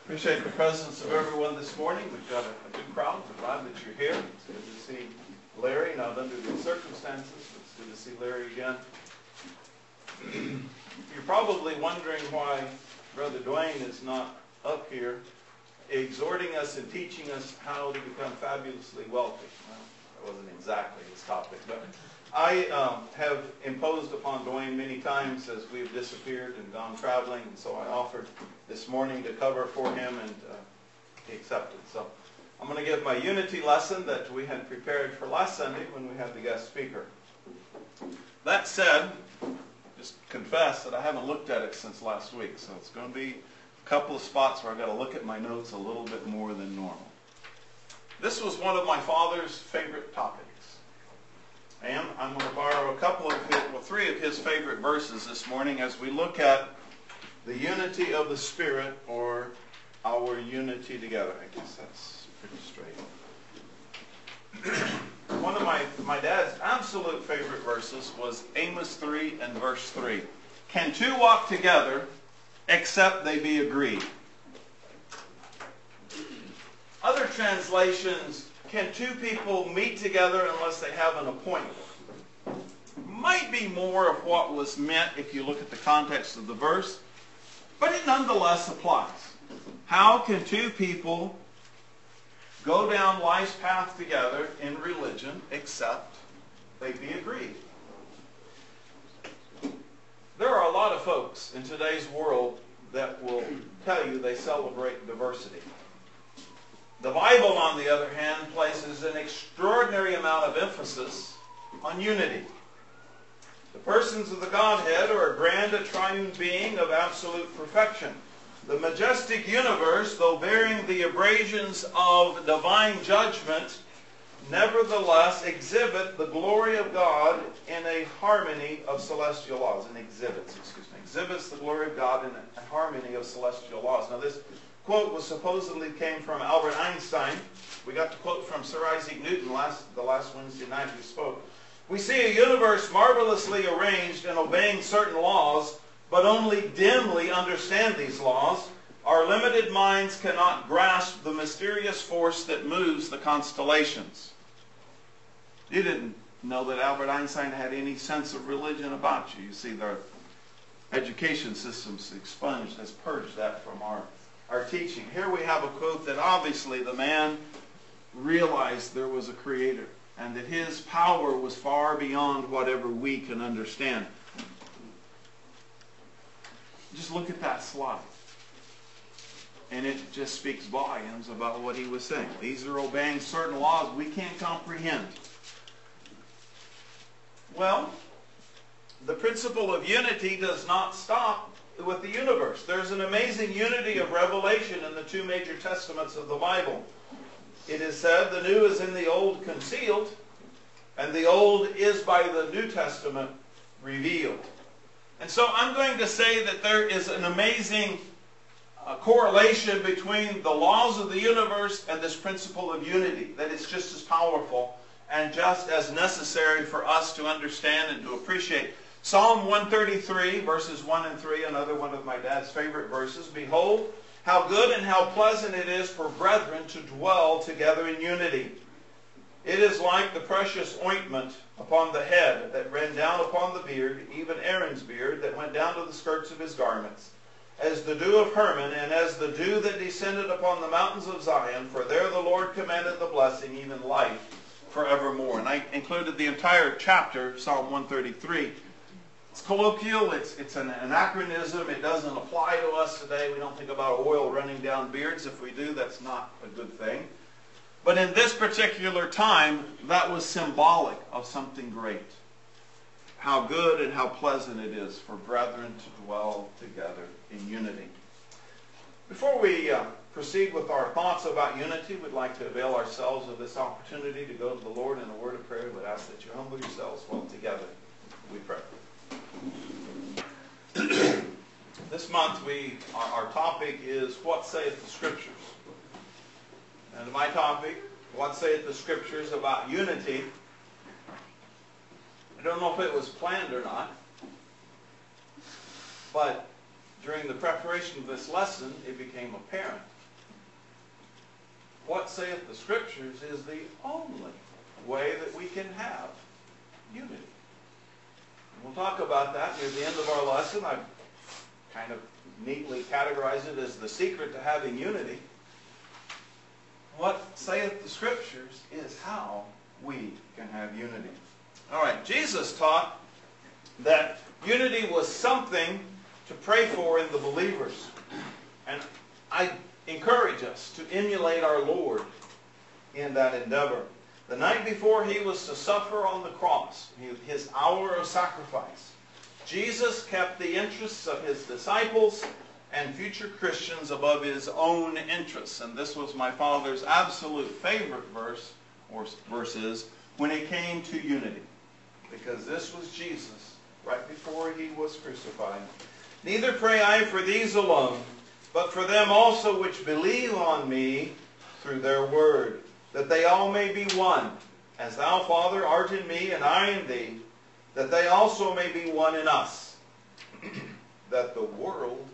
Appreciate the presence of everyone this morning. We've got a good crowd. We're glad that you're here. It's good to see Larry, not under the circumstances, but it's good to see Larry again. You're probably wondering why Brother Dwayne is not up here exhorting us and teaching us how to become fabulously wealthy. Well, that wasn't exactly his topic, but I have imposed upon Dwayne many times as we've disappeared and gone traveling, and so I offered this morning to cover for him, and he accepted. So I'm going to give my unity lesson that we had prepared for last Sunday when we had the guest speaker. That said, just confess that I haven't looked at it since last week, so it's going to be a couple of spots where I've got to look at my notes a little bit more than normal. This was one of my father's favorite topics. And I'm going to borrow three of his favorite verses this morning as we look at the unity of the Spirit, or our unity together. I guess that's pretty straight. One of my dad's absolute favorite verses was Amos 3 and verse 3. Can two walk together except they be agreed? Other translations, can two people meet together unless they have an appointment? Might be more of what was meant if you look at the context of the verse, but it nonetheless applies. How can two people go down life's path together in religion except they be agreed? There are a lot of folks in today's world that will tell you they celebrate diversity. The Bible, on the other hand, places an extraordinary amount of emphasis on unity. The persons of the Godhead are a grand triune being of absolute perfection. The majestic universe, though bearing the abrasions of divine judgment, nevertheless exhibit the glory of God in a harmony of celestial laws. Exhibits the glory of God in a harmony of celestial laws. Now this quote supposedly came from Albert Einstein. We got the quote from Sir Isaac Newton the last Wednesday night we spoke. We see a universe marvelously arranged and obeying certain laws, but only dimly understand these laws. Our limited minds cannot grasp the mysterious force that moves the constellations. You didn't know that Albert Einstein had any sense of religion about you. You see, the education system's expunged, has purged that from our teaching. Here we have a quote that obviously the man realized there was a creator and that his power was far beyond whatever we can understand. Just look at that slide. And it just speaks volumes about what he was saying. These are obeying certain laws we can't comprehend. Well, the principle of unity does not stop with the universe. There's an amazing unity of revelation in the two major testaments of the Bible. It is said the new is in the old concealed, and the old is by the New Testament revealed. And so I'm going to say that there is an amazing correlation between the laws of the universe and this principle of unity, that it's just as powerful and just as necessary for us to understand and to appreciate. Psalm 133, verses 1 and 3, another one of my dad's favorite verses. Behold, how good and how pleasant it is for brethren to dwell together in unity. It is like the precious ointment upon the head that ran down upon the beard, even Aaron's beard, that went down to the skirts of his garments, as the dew of Hermon, and as the dew that descended upon the mountains of Zion, for there the Lord commanded the blessing, even life forevermore. And I included the entire chapter, Psalm 133. It's colloquial, it's an anachronism, it doesn't apply to us today. We don't think about oil running down beards. If we do, that's not a good thing. But in this particular time, that was symbolic of something great. How good and how pleasant it is for brethren to dwell together in unity. Before we proceed with our thoughts about unity, we'd like to avail ourselves of this opportunity to go to the Lord in a word of prayer. We'd ask that you humble yourselves while together we pray. This month our topic is What Saith the Scriptures? And my topic, What Saith the Scriptures about unity? I don't know if it was planned or not, but during the preparation of this lesson, it became apparent what saith the Scriptures is the only way that we can have unity. And we'll talk about that near the end of our lesson. I've kind of neatly categorized it as the secret to having unity. What saith the Scriptures is how we can have unity. All right, Jesus taught that unity was something to pray for in the believers. And I encourage us to emulate our Lord in that endeavor. The night before He was to suffer on the cross, His hour of sacrifice, Jesus kept the interests of His disciples and future Christians above His own interests. And this was my father's absolute favorite verse, or verses, when it came to unity. Because this was Jesus, right before He was crucified. Neither pray I for these alone, but for them also which believe on me through their word, that they all may be one, as thou, Father, art in me, and I in thee, that they also may be one in us, that the world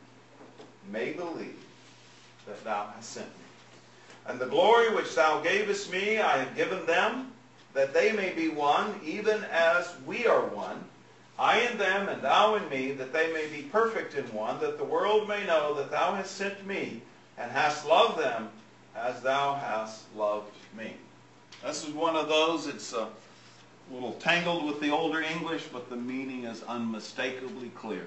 may believe that thou hast sent me. And the glory which thou gavest me I have given them, that they may be one, even as we are one, I in them, and thou in me, that they may be perfect in one, that the world may know that thou hast sent me, and hast loved them as thou hast loved me. This is one of those, it's a little tangled with the older English, but the meaning is unmistakably clear.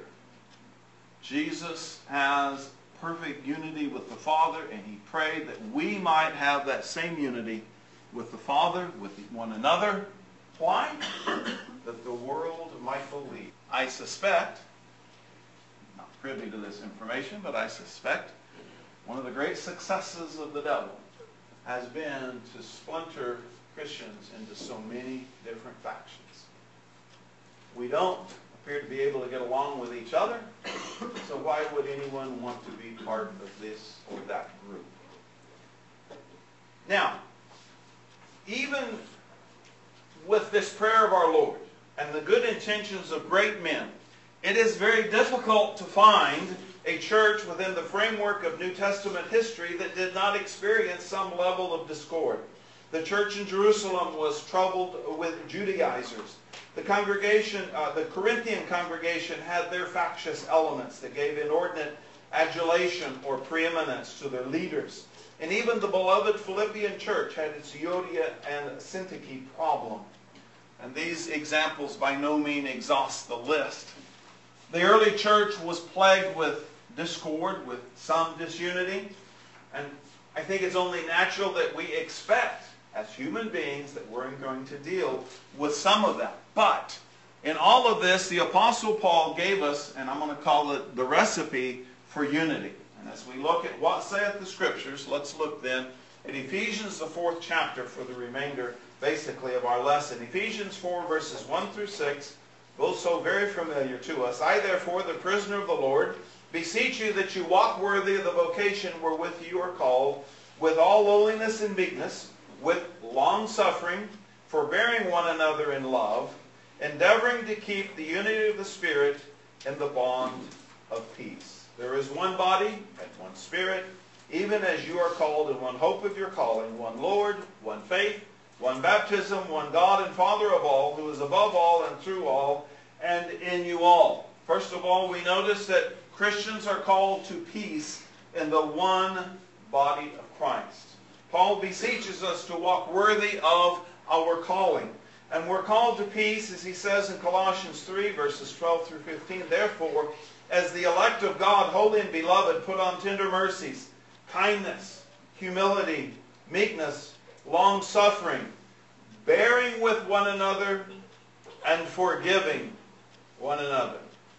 Jesus has perfect unity with the Father, and He prayed that we might have that same unity with the Father, with one another. Why? That the world might believe. I suspect, not privy to this information, but I suspect one of the great successes of the devil has been to splinter Christians into so many different factions. We don't appear to be able to get along with each other, so why would anyone want to be part of this or that group? Now, even with this prayer of our Lord and the good intentions of great men, it is very difficult to find a church within the framework of New Testament history that did not experience some level of discord. The church in Jerusalem was troubled with Judaizers. The congregation, the Corinthian congregation, had their factious elements that gave inordinate adulation or preeminence to their leaders. And even the beloved Philippian church had its Euodia and Syntyche problem. And these examples by no means exhaust the list. The early church was plagued with discord, with some disunity. And I think it's only natural that we expect, as human beings, that we're going to deal with some of that. But in all of this, the Apostle Paul gave us, and I'm going to call it the recipe for unity. And as we look at what saith the Scriptures, let's look then at Ephesians, the 4th chapter, for the remainder, basically, of our lesson. Ephesians 4, verses 1 through 6, both so very familiar to us. I, therefore, the prisoner of the Lord, beseech you that you walk worthy of the vocation wherewith you are called, with all lowliness and meekness, with long-suffering, forbearing one another in love, endeavoring to keep the unity of the Spirit in the bond of peace. There is one body and one Spirit, even as you are called in one hope of your calling, one Lord, one faith, one baptism, one God and Father of all, who is above all and through all, and in you all. First of all, we notice that Christians are called to peace in the one body of Christ. Paul beseeches us to walk worthy of our calling. And we're called to peace, as he says in Colossians 3, verses 12 through 15. Therefore, as the elect of God, holy and beloved, put on tender mercies, kindness, humility, meekness, long-suffering, bearing with one another, and forgiving one another.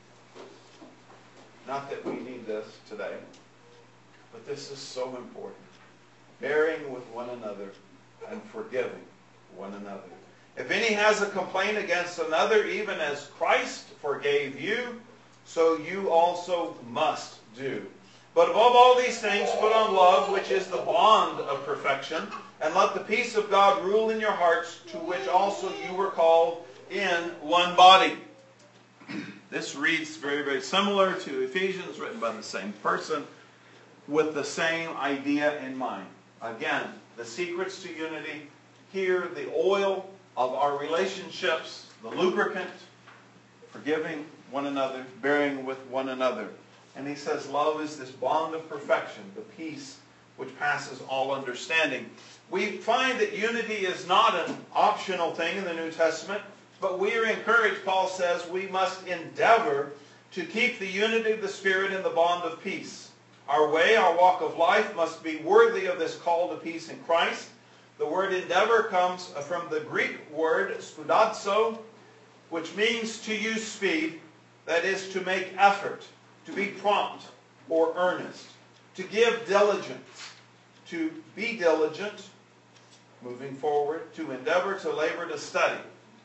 Not that we need this today, but this is so important. Bearing with one another and forgiving one another. If any has a complaint against another, even as Christ forgave you, so you also must do. But above all these things, put on love, which is the bond of perfection, and let the peace of God rule in your hearts, to which also you were called in one body. This reads very, very similar to Ephesians, written by the same person, with the same idea in mind. Again, the secrets to unity. Here, the oil of our relationships, the lubricant, forgiving one another, bearing with one another. And he says love is this bond of perfection, the peace which passes all understanding. We find that unity is not an optional thing in the New Testament, but we are encouraged, Paul says, we must endeavor to keep the unity of the Spirit in the bond of peace. Our way, our walk of life must be worthy of this call to peace in Christ. The word endeavor comes from the Greek word spoudazo, which means to use speed, that is, to make effort, to be prompt or earnest, to give diligence, to be diligent, moving forward, to endeavor, to labor, to study.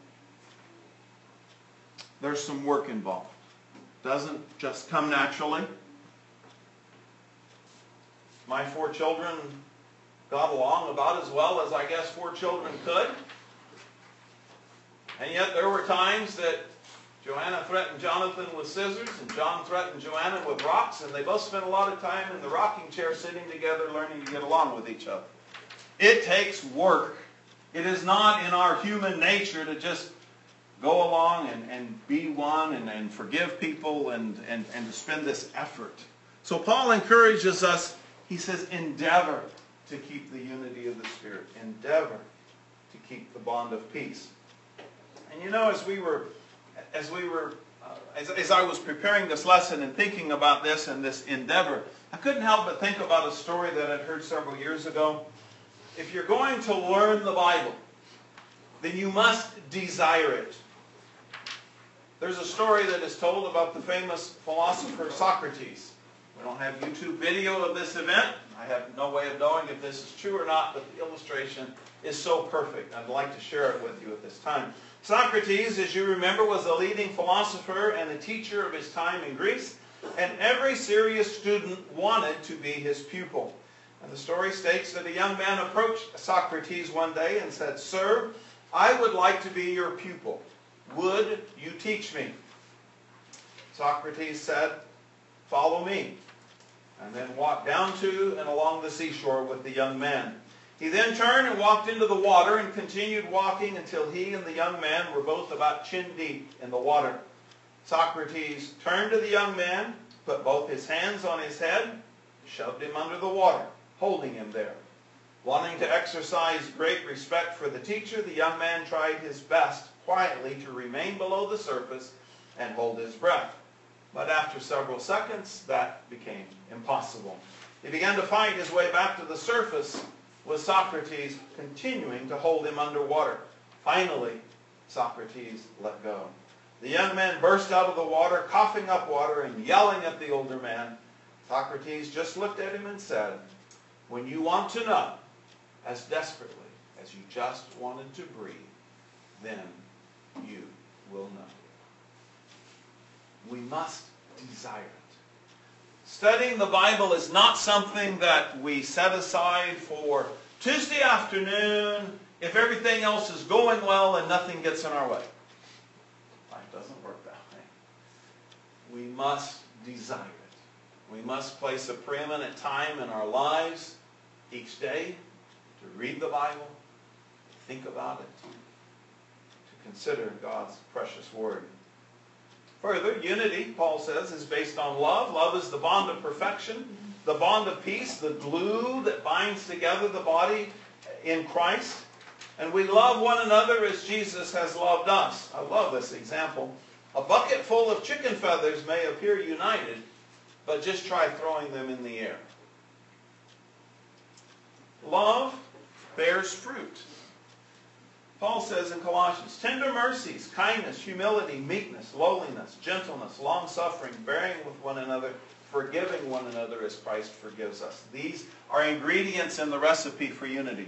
There's some work involved. Doesn't just come naturally. My 4 children got along about as well as I guess 4 children could. And yet there were times that Joanna threatened Jonathan with scissors and John threatened Joanna with rocks, and they both spent a lot of time in the rocking chair sitting together learning to get along with each other. It takes work. It is not in our human nature to just go along and be one and forgive people and to spend this effort. So Paul encourages us, he says, endeavor to keep the unity of the Spirit. Endeavor to keep the bond of peace. And you know, as I was preparing this lesson and thinking about this and this endeavor, I couldn't help but think about a story that I'd heard several years ago. If you're going to learn the Bible, then you must desire it. There's a story that is told about the famous philosopher Socrates. We don't have YouTube video of this event. I have no way of knowing if this is true or not, but the illustration is so perfect. I'd like to share it with you at this time. Socrates, as you remember, was a leading philosopher and a teacher of his time in Greece, and every serious student wanted to be his pupil. And the story states that a young man approached Socrates one day and said, "Sir, I would like to be your pupil. Would you teach me?" Socrates said, "Follow me," and then walked down to and along the seashore with the young man. He then turned and walked into the water and continued walking until he and the young man were both about chin deep in the water. Socrates turned to the young man, put both his hands on his head, shoved him under the water, holding him there. Wanting to exercise great respect for the teacher, the young man tried his best quietly to remain below the surface and hold his breath. But after several seconds, that became impossible. He began to fight his way back to the surface, with Socrates continuing to hold him underwater. Finally, Socrates let go. The young man burst out of the water, coughing up water and yelling at the older man. Socrates just looked at him and said, "When you want to know as desperately as you just wanted to breathe, then you will know." We must desire it. Studying the Bible is not something that we set aside for Tuesday afternoon if everything else is going well and nothing gets in our way. Life doesn't work that way. We must desire it. We must place a preeminent time in our lives each day to read the Bible, to think about it, to consider God's precious Word. Further, unity, Paul says, is based on love. Love is the bond of perfection, the bond of peace, the glue that binds together the body in Christ. And we love one another as Jesus has loved us. I love this example. A bucket full of chicken feathers may appear united, but just try throwing them in the air. Love bears fruit. Paul says in Colossians, tender mercies, kindness, humility, meekness, lowliness, gentleness, long-suffering, bearing with one another, forgiving one another as Christ forgives us. These are ingredients in the recipe for unity.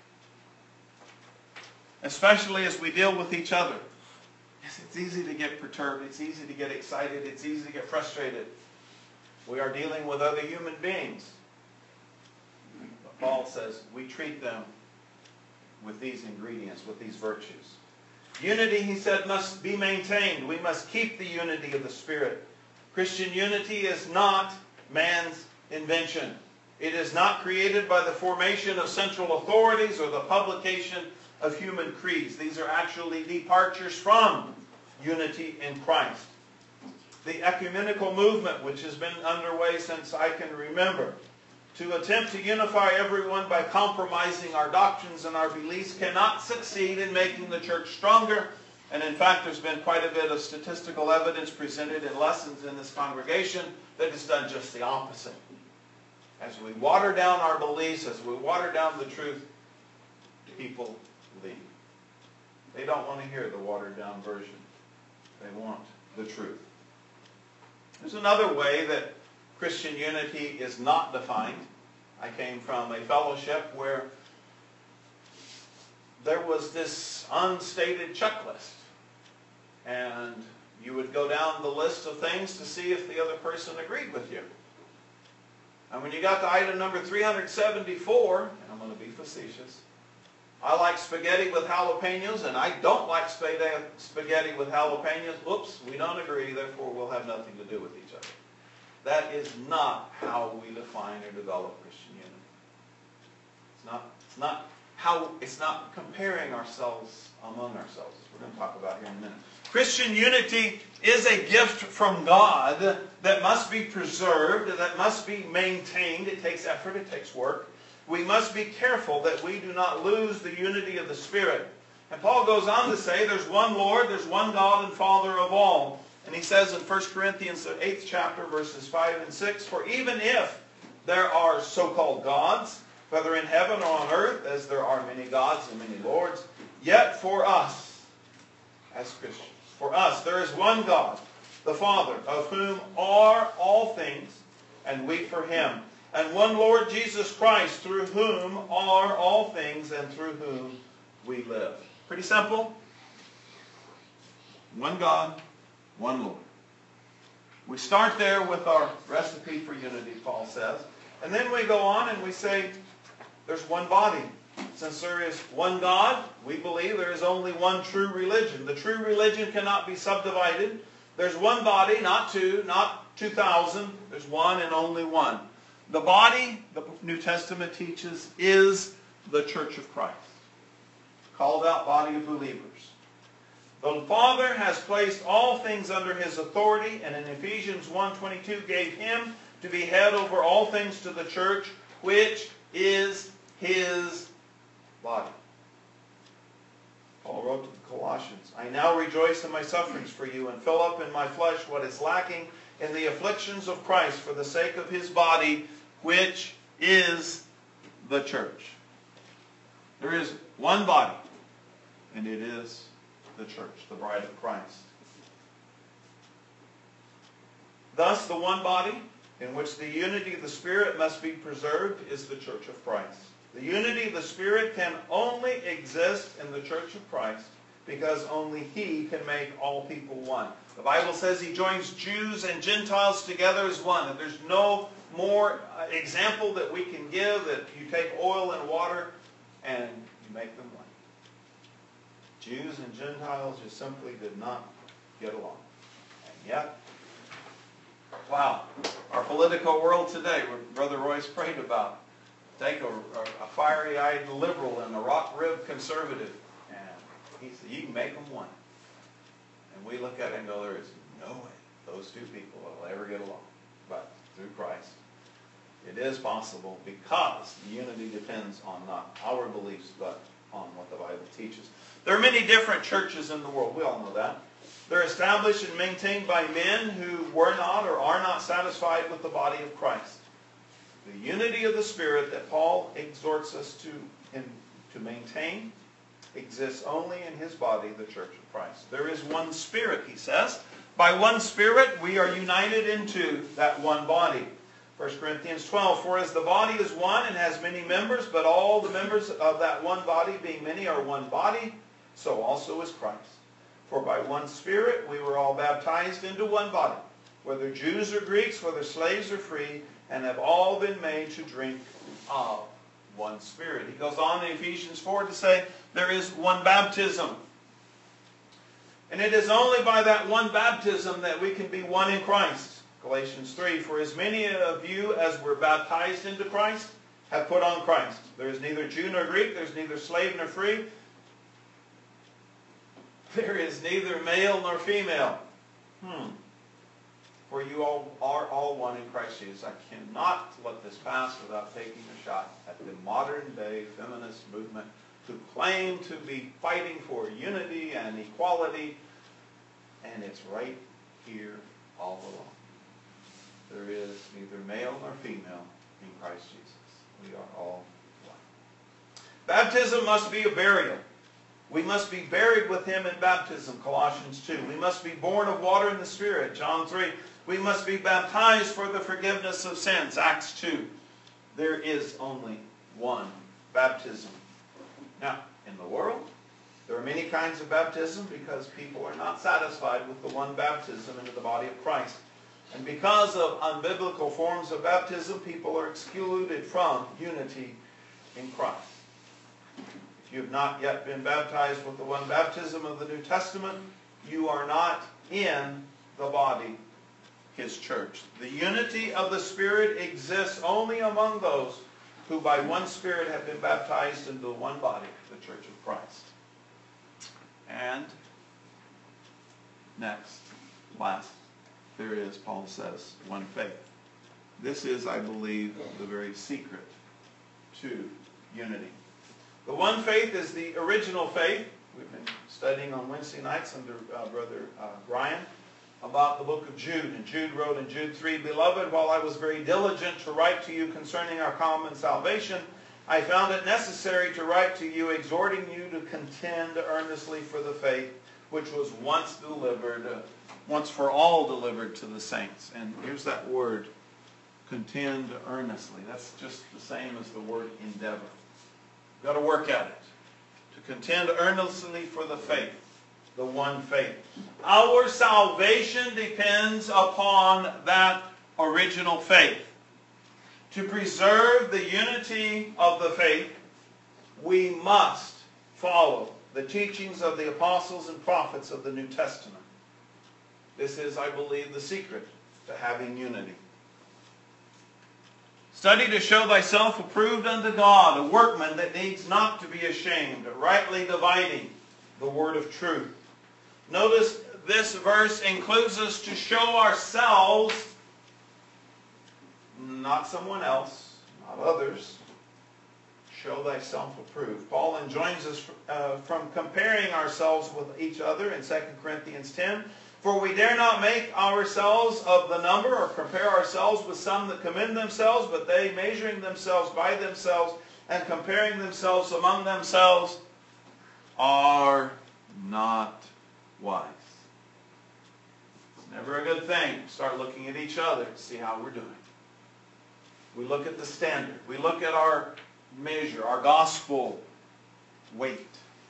Especially as we deal with each other. Yes, it's easy to get perturbed. It's easy to get excited. It's easy to get frustrated. We are dealing with other human beings. But Paul says we treat them with these ingredients, with these virtues. Unity, he said, must be maintained. We must keep the unity of the Spirit. Christian unity is not man's invention. It is not created by the formation of central authorities or the publication of human creeds. These are actually departures from unity in Christ. The ecumenical movement, which has been underway since I can remember, to attempt to unify everyone by compromising our doctrines and our beliefs, cannot succeed in making the church stronger. And in fact, there's been quite a bit of statistical evidence presented in lessons in this congregation that has done just the opposite. As we water down our beliefs, as we water down the truth, people leave. They don't want to hear the watered down version. They want the truth. There's another way that Christian unity is not defined. I came from a fellowship where there was this unstated checklist. And you would go down the list of things to see if the other person agreed with you. And when you got to item number 374, and I'm going to be facetious, I like spaghetti with jalapenos, and I don't like spaghetti with jalapenos. Oops, we don't agree, therefore we'll have nothing to do with each other. That is not how we define or develop Christian unity. It's not comparing ourselves among ourselves, as we're going to talk about here in a minute. Christian unity is a gift from God that must be preserved, that must be maintained. It takes effort, it takes work. We must be careful that we do not lose the unity of the Spirit. And Paul goes on to say there's one Lord, there's one God and Father of all. And he says in 1 Corinthians, the 8th chapter, verses 5 and 6, for even if there are so-called gods, whether in heaven or on earth, as there are many gods and many lords, yet for us, as Christians, for us, there is one God, the Father, of whom are all things, and we for Him. And one Lord Jesus Christ, through whom are all things, and through whom we live. Pretty simple. One God, one Lord. We start there with our recipe for unity, Paul says. And then we go on and we say, there's one body. Since there is one God, we believe there is only one true religion. The true religion cannot be subdivided. There's one body, not two, not 2,000. There's one and only one. The body, the New Testament teaches, is the Church of Christ. Called out body of believers. The Father has placed all things under His authority, and in Ephesians 1:22 gave Him to be head over all things to the church, which is His body. Paul wrote to the Colossians, I now rejoice in my sufferings for you, and fill up in my flesh what is lacking in the afflictions of Christ for the sake of His body, which is the church. There is one body, and it is the church, the bride of Christ. Thus, the one body in which the unity of the Spirit must be preserved is the Church of Christ. The unity of the Spirit can only exist in the Church of Christ because only He can make all people one. The Bible says He joins Jews and Gentiles together as one. And there's no more example that we can give that you take oil and water and you make them one. Jews and Gentiles just simply did not get along. And yet, wow, our political world today, what Brother Royce prayed about, take a fiery-eyed liberal and a rock-ribbed conservative, and he said, you can make them one. And we look at it and go, there is no way those two people will ever get along. But through Christ, it is possible because the unity depends on not our beliefs, but on what the Bible teaches. There are many different churches in the world. We all know that. They're established and maintained by men who were not or are not satisfied with the body of Christ. The unity of the Spirit that Paul exhorts us to maintain exists only in His body, the Church of Christ. There is one Spirit, he says. By one Spirit we are united into that one body. 1 Corinthians 12, for as the body is one and has many members, but all the members of that one body, being many, are one body, so also is Christ. For by one Spirit we were all baptized into one body, whether Jews or Greeks, whether slaves or free, and have all been made to drink of one Spirit. He goes on in Ephesians 4 to say there is one baptism. And it is only by that one baptism that we can be one in Christ. Galatians 3, for as many of you as were baptized into Christ have put on Christ. There is neither Jew nor Greek, there is neither slave nor free. There is neither male nor female. For you all are all one in Christ Jesus. I cannot let this pass without taking a shot at the modern day feminist movement who claim to be fighting for unity and equality, and it's right here all along. There is neither male nor female in Christ Jesus. We are all one. Baptism must be a burial. We must be buried with him in baptism, Colossians 2. We must be born of water and the Spirit, John 3. We must be baptized for the forgiveness of sins, Acts 2. There is only one baptism. Now, in the world, there are many kinds of baptism because people are not satisfied with the one baptism into the body of Christ. And because of unbiblical forms of baptism, people are excluded from unity in Christ. If you have not yet been baptized with the one baptism of the New Testament, you are not in the body, his church. The unity of the Spirit exists only among those who by one Spirit have been baptized into the one body, the church of Christ. And next, last, there is, Paul says, one faith. This is, I believe, the very secret to unity. The one faith is the original faith. We've been studying on Wednesday nights under Brother Brian about the book of Jude. And Jude wrote in Jude 3, Beloved, while I was very diligent to write to you concerning our common salvation, I found it necessary to write to you, exhorting you to contend earnestly for the faith which was once for all delivered to the saints. And here's that word, contend earnestly. That's just the same as the word endeavor. You've got to work at it. To contend earnestly for the faith, the one faith. Our salvation depends upon that original faith. To preserve the unity of the faith, we must follow the teachings of the apostles and prophets of the New Testament. This is, I believe, the secret to having unity. Study to show thyself approved unto God, a workman that needs not to be ashamed, rightly dividing the word of truth. Notice this verse includes us to show ourselves, not someone else, not others. Show thyself approved. Paul enjoins us from comparing ourselves with each other in 2 Corinthians 10. For we dare not make ourselves of the number or compare ourselves with some that commend themselves, but they, measuring themselves by themselves and comparing themselves among themselves, are not wise. It's never a good thing to start looking at each other to see how we're doing. We look at the standard. We look at our measure, our gospel weight,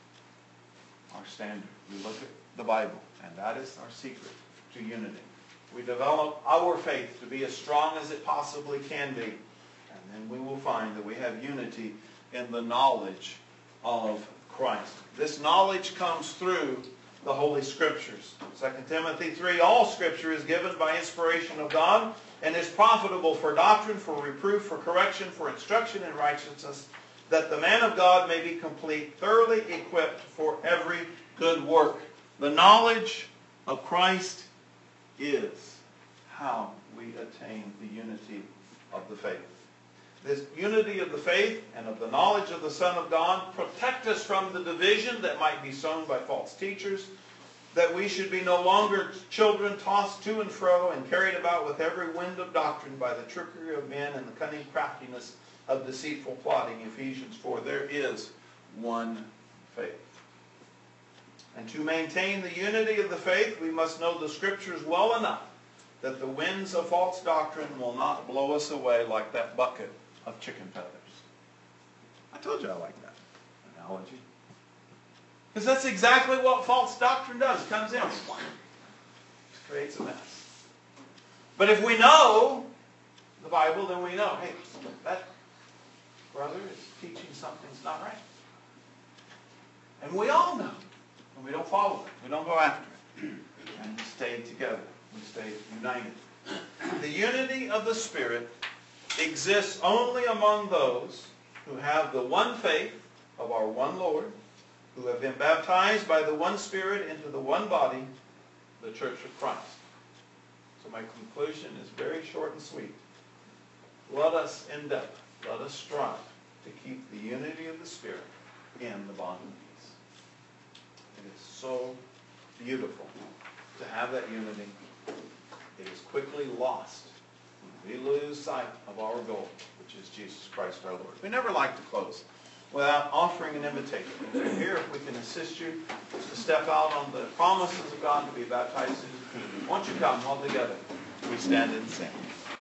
our standard. We look at the Bible, and that is our secret to unity. We develop our faith to be as strong as it possibly can be, and then we will find that we have unity in the knowledge of Christ. This knowledge comes through the Holy Scriptures. 2 Timothy 3, all Scripture is given by inspiration of God and is profitable for doctrine, for reproof, for correction, for instruction in righteousness, that the man of God may be complete, thoroughly equipped for every good work. The knowledge of Christ is how we attain the unity of the faith. This unity of the faith and of the knowledge of the Son of God protect us from the division that might be sown by false teachers, that we should be no longer children tossed to and fro and carried about with every wind of doctrine by the trickery of men and the cunning craftiness of deceitful plotting. Ephesians 4. There is one faith. And to maintain the unity of the faith, we must know the Scriptures well enough that the winds of false doctrine will not blow us away like that bucket of chicken feathers. I told you I like that analogy. Because that's exactly what false doctrine does. It comes in, creates a mess. But if we know the Bible, then we know, hey, that brother is teaching something's not right. And we all know. And we don't follow it. We don't go after it. And we stay together. We stay united. The unity of the Spirit exists only among those who have the one faith of our one Lord, who have been baptized by the one Spirit into the one body, the Church of Christ. So my conclusion is very short and sweet. Let us endeavor, let us strive to keep the unity of the Spirit in the bond of peace. It is so beautiful to have that unity. It is quickly lost when we lose sight of our goal, which is Jesus Christ our Lord. We never like to close without offering an invitation. If you're here, if we can assist you to step out on the promises of God to be baptized into the kingdom. Won't you come all together? We stand and sing.